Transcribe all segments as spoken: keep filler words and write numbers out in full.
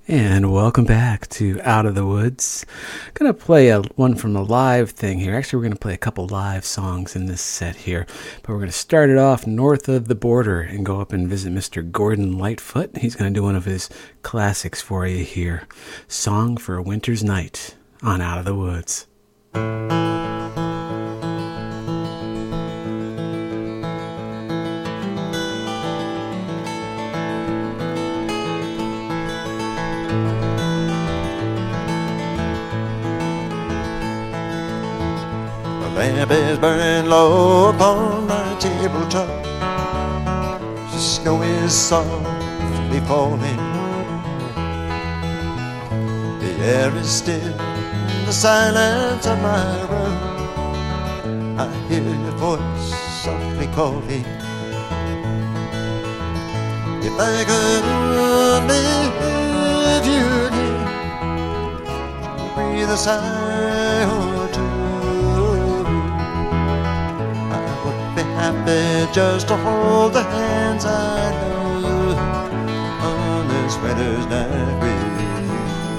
And welcome back to Out of the Woods. I'm going to play a, one from a live thing here. Actually, we're going to play a couple live songs in this set here. But we're going to start it off north of the border and go up and visit Mister Gordon Lightfoot. He's going to do one of his classics for you here. Song for a Winter's Night on Out of the Woods. Lamp is burning low upon my tabletop. The snow is softly falling. The air is still in the silence of my room. I hear your voice softly calling. If I could only live you near, breathe a sigh or two, happy just to hold the hands I love on this winter's night with you.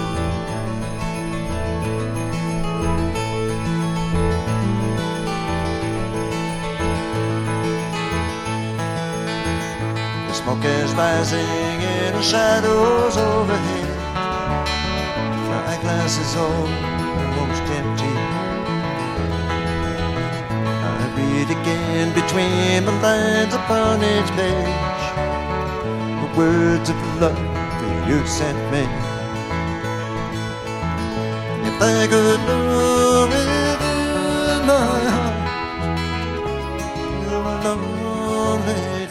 The smoke is rising in the shadows overhead. My glass is almost empty. Read again between the lines upon each page the words of love that you sent me. If I could know within my heart you're lonely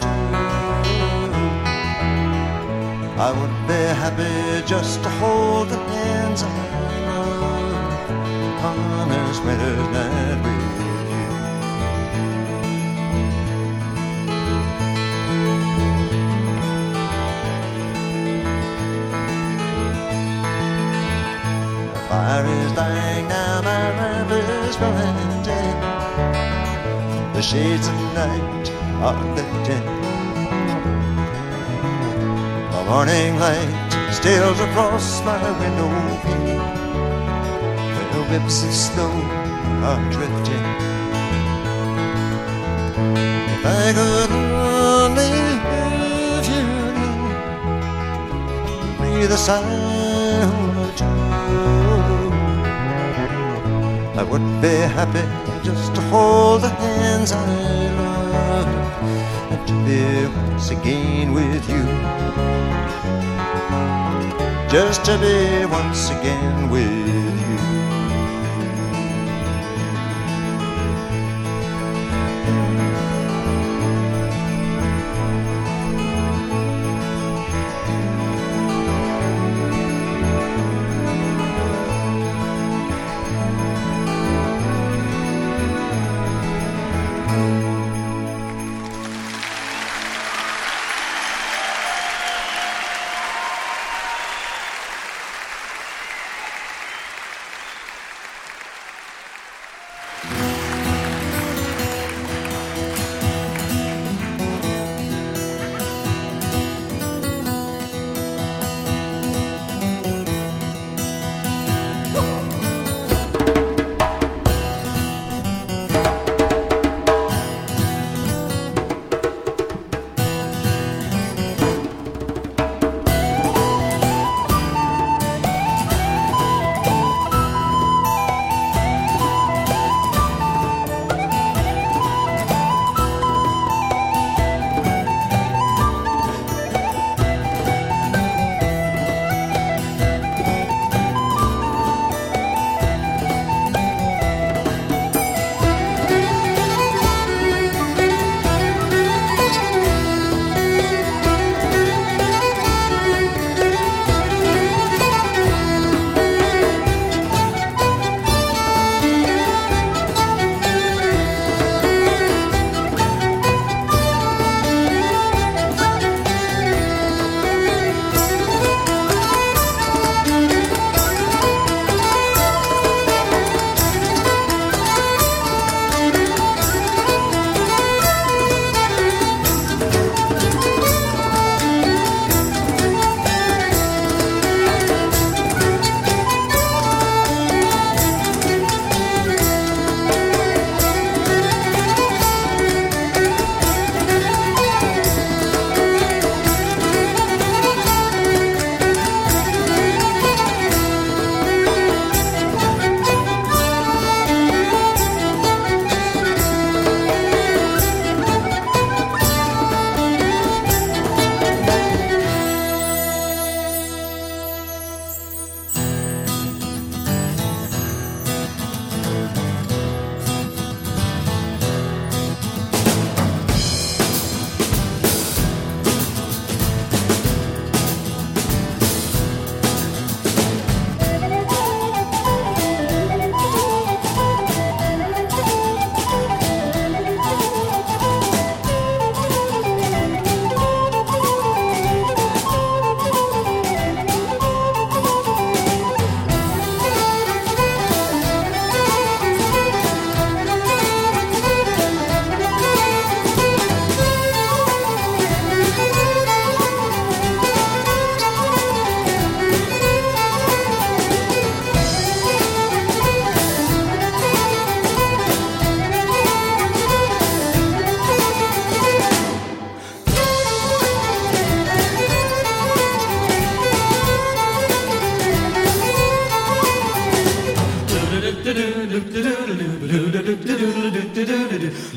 too, I would be happy just to hold the hands I love on this winter's night with you. Fire is dying now, my lamp is growing dim. The shades of night are lifting. The morning light steals across my window pane, where whips of snow are drifting. If I could only live you near, breathe a sigh or two, I would be happy just to hold the hands I love and to be once again with you. Just to be once again with you.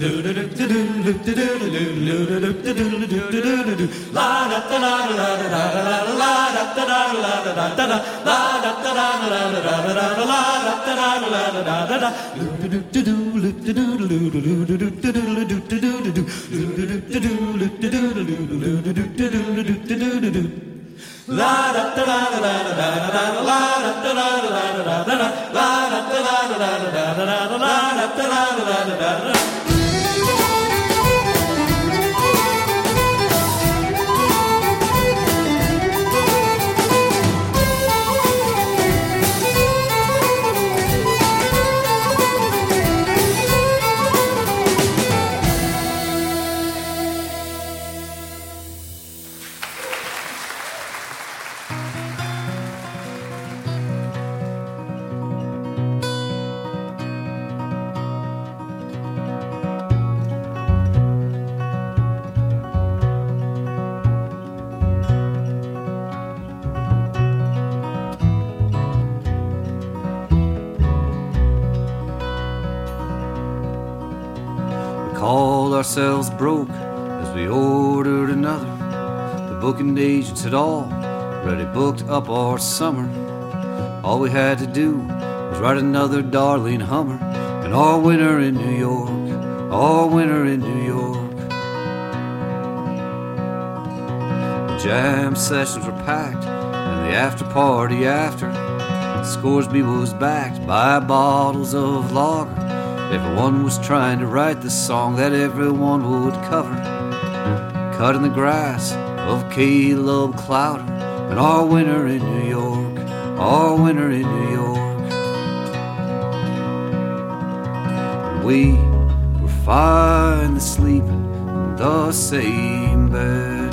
Called ourselves broke as we ordered another. The booking agents had already booked up our summer. All we had to do was write another Darlene Hummer, and our winter in New York, our winter in New York. The jam sessions were packed, and the after party after. Scoresby was backed by bottles of lager. Everyone was trying to write the song that everyone would cover. Cutting the grass of Caleb Clowder, and our winter in New York, our winter in New York. And we were finally sleeping in the same bed.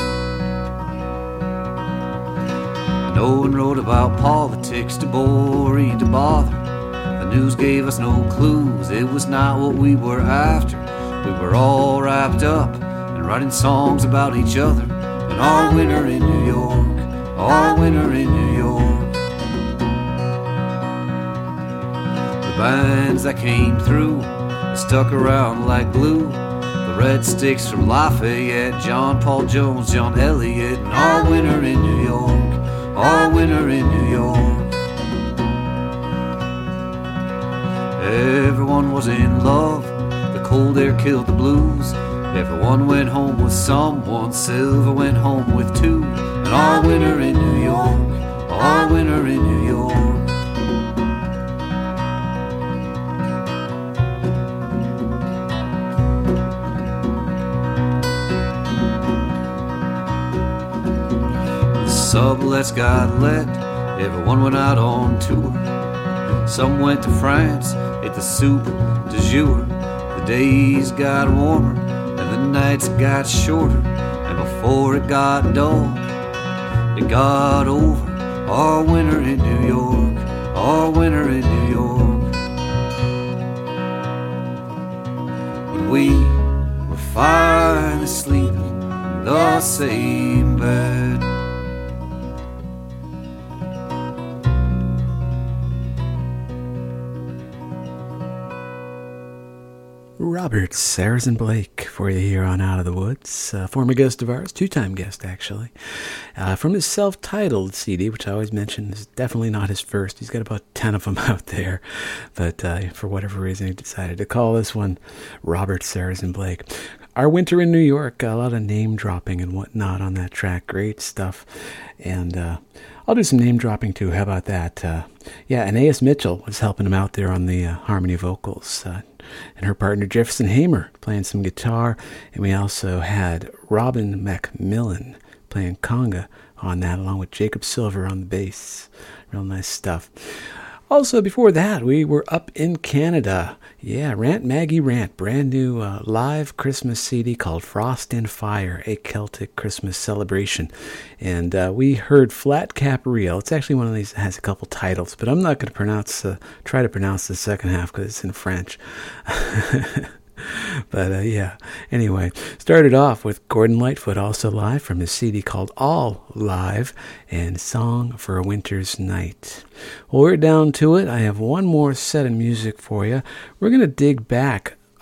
No one wrote about politics, too boring to bother. The news gave us no clues, it was not what we were after. We were all wrapped up and writing songs about each other. And our winter in New York, our winter in New York. The bands that came through stuck around like glue. The Red Sticks from Lafayette, John Paul Jones, John Elliott. And our winter in New York, our winter in New York. Everyone was in love, the cold air killed the blues. Everyone went home with someone, Silver went home with two. And our winter in New York, our winter in New York. The sublets got let, everyone went out on tour. Some went to France, ate the soup du jour. The days got warmer and the nights got shorter, and before it got dull, it got over. Our winter in New York, our winter in New York. When we were finally sleeping in the same bed. Robert Sarrazin Blake for you here on Out of the Woods. Uh, former guest of ours, two-time guest actually, uh, from his self-titled C D, which I always mention is definitely not his first. He's got about ten of them out there, but uh, for whatever reason he decided to call this one Robert Sarrazin Blake. Our winter in New York, a lot of name dropping and whatnot on that track. Great stuff. And uh, I'll do some name dropping too. How about that? Uh, yeah, Anais Mitchell was helping him out there on the uh, harmony vocals. Uh, and her partner Jefferson Hamer playing some guitar. And we also had Robin McMillan playing conga on that, along with Jacob Silver on the bass. Real nice stuff. Also, before that, we were up in Canada. Yeah, Rant Maggie Rant, brand new uh, live Christmas C D called Frost and Fire, a Celtic Christmas celebration. And uh, we heard Flat Cap Reel. It's actually one of these that has a couple titles, but I'm not going to pronounce, uh, try to pronounce the second half because it's in French. But uh, yeah, anyway, started off with Gordon Lightfoot, also live from his C D called All Live, and Song for a Winter's Night. Well, we're down to it. I have one more set of music for you. We're going to dig back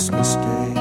Christmas Day.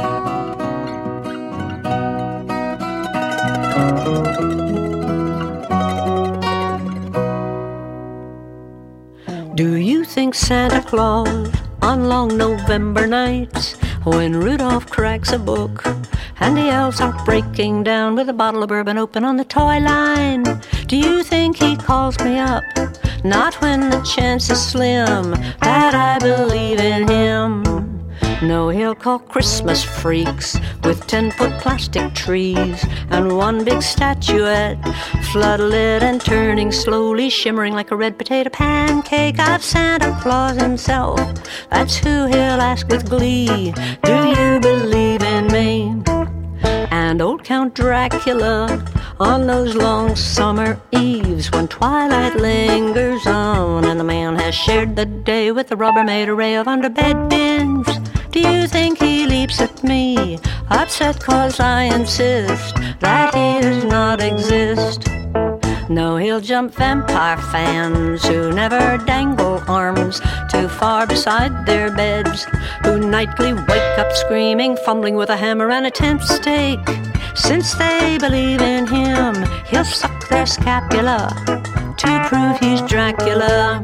Do you think Santa Claus on long November nights, when Rudolph cracks a book and the elves are breaking down with a bottle of bourbon open on the toy line, do you think he calls me up? Not when the chance is slim that I believe in him. No, he'll call Christmas freaks with ten-foot plastic trees and one big statuette, floodlit and turning slowly, shimmering like a red potato pancake of Santa Claus himself. That's who he'll ask with glee, do you believe in me? And old Count Dracula on those long summer eves when twilight lingers on and the man has shared the day with a Rubbermaid array of underbed bins. Do you think he leaps at me, upset cause I insist that he does not exist? No, he'll jump vampire fans who never dangle arms too far beside their beds, who nightly wake up screaming, fumbling with a hammer and a tent stake. Since they believe in him, he'll suck their scapula to prove he's Dracula.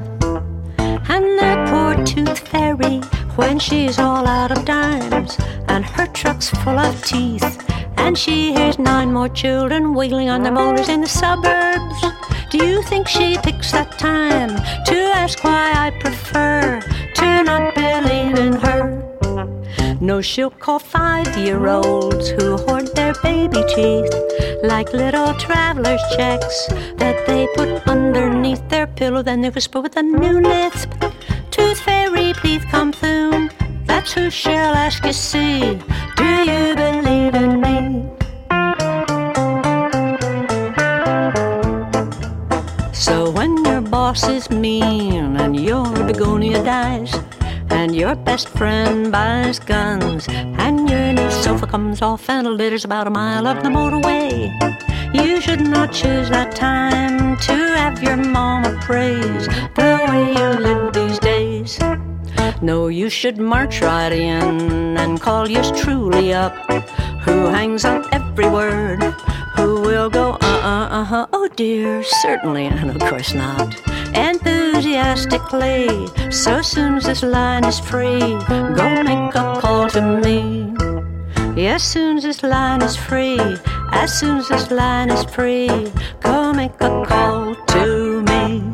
And that poor tooth fairy, when she's all out of dimes and her truck's full of teeth, and she hears nine more children wailing on their molars in the suburbs, do you think she picks that time to ask why I prefer to not believe in her? No, she'll call five-year-olds who hoard their baby teeth like little traveler's checks that they put underneath their pillow. Then they whisper with a new lisp, "Tooth fairy, please come soon." That's who she'll ask, you see. Do you believe in me? So when your boss is mean and your begonia dies, and your best friend buys guns, and your new sofa comes off and litters about a mile of the motorway, you should not choose that time to have your mama praise the way you live these days. No, you should march right in and call yours truly up, who hangs on every word, who will go uh-uh, uh-huh, oh dear, certainly, and of course not, enthusiastically. So soon as this line is free, go make a call to me. Yes, soon as this line is free, as soon as this line is free, go make a call to me.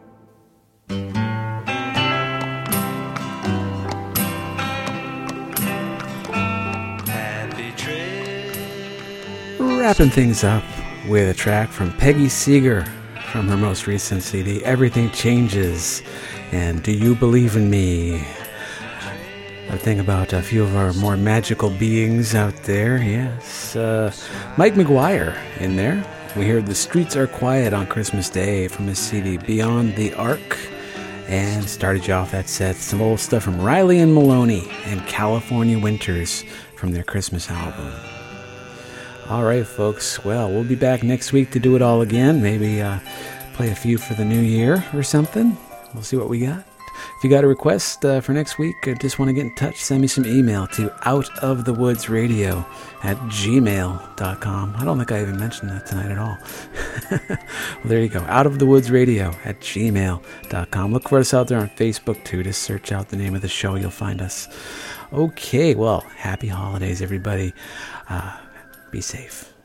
Wrapping things up with a track from Peggy Seeger from her most recent C D, Everything Changes, and Do You Believe in Me? I think about a few of our more magical beings out there, yes. Uh, Mike McGuire in there. We heard The Streets Are Quiet on Christmas Day from his C D, Beyond the Arc, and started you off that set, some old stuff from Riley and Maloney and California Winters from their Christmas album. All right, folks. Well, we'll be back next week to do it all again. Maybe uh, play a few for the new year or something. We'll see what we got. If you got a request uh, for next week, or just want to get in touch, send me some email to outofthewoodsradio at gmail dot com. I don't think I even mentioned that tonight at all. Well, there you go. outofthewoodsradio at gmail dot com. Look for us out there on Facebook, too. Just search out the name of the show. You'll find us. Okay, well, happy holidays, everybody. Uh, Be safe.